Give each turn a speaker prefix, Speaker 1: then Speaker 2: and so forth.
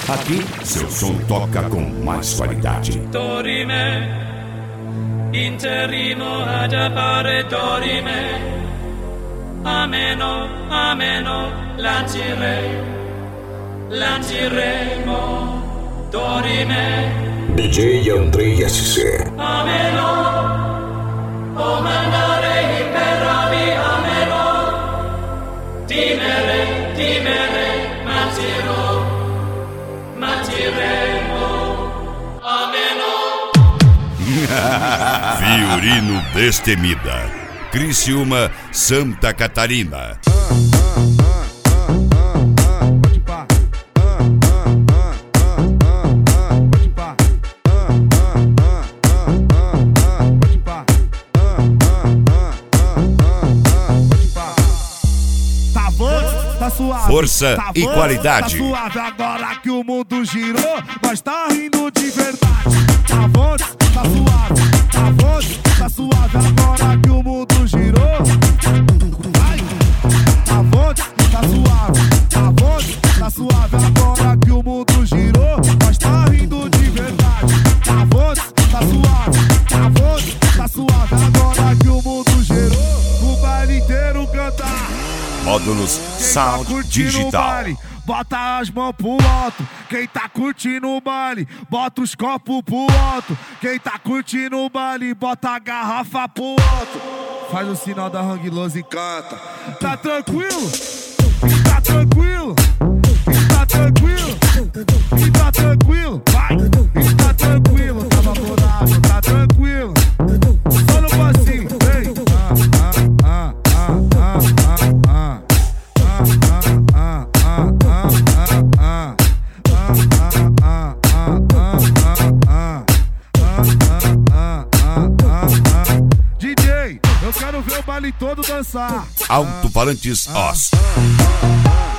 Speaker 1: Aqui, seu som toca com mais qualidade.
Speaker 2: Dorime, interrimo ad appare dorime. Ameno, ameno, lanciremo, dorime.
Speaker 3: DJ Andrei SC.
Speaker 2: Ameno, o mandare imperavi, ameno. Timere, matiremo, ameno.
Speaker 1: Fiorino Destemida, Criciúma, Santa Catarina. Força e qualidade.
Speaker 4: Tá suave agora que o mundo girou, nós tá rindo de verdade. Tá bom, tá suave, tá bom, tá suave agora que o mundo girou. Vai, tá bom, tá suave, tá bom, tá suave agora que o mundo girou, nós tá rindo de verdade. Tá bom, tá suave, tá bom, tá suave agora que o mundo girou. O baile inteiro cantar.
Speaker 1: Módulos Sound Digital.
Speaker 4: Bota as mãos pro alto, quem tá curtindo o baile, bota os copos pro alto. Quem tá curtindo o baile, bota a garrafa pro alto. Faz o sinal da Hang Loose e canta. Tá tranquilo? Tá tranquilo? Tá tranquilo? Tá tranquilo? Vai! Tá tranquilo? Tá vaporado, tá tranquilo? Só no passinho, vem! DJ, eu quero ver o baile todo dançar.
Speaker 1: Alto-falantes Oz.